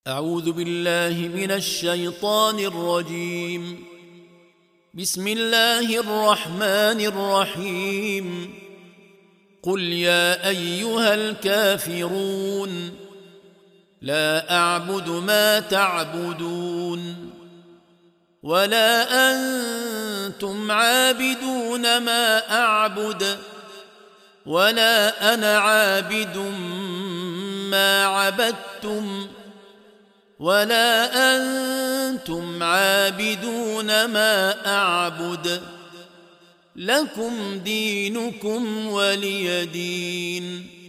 أعوذ بالله من الشيطان الرجيم. بسم الله الرحمن الرحيم. قل يا أيها الكافرون لا أعبد ما تعبدون ولا أنتم عابدون ما أعبد ولا أنا عابد ما عبدتم ولا أنتم عابدون ما أعبد لكم دينكم ولي دين.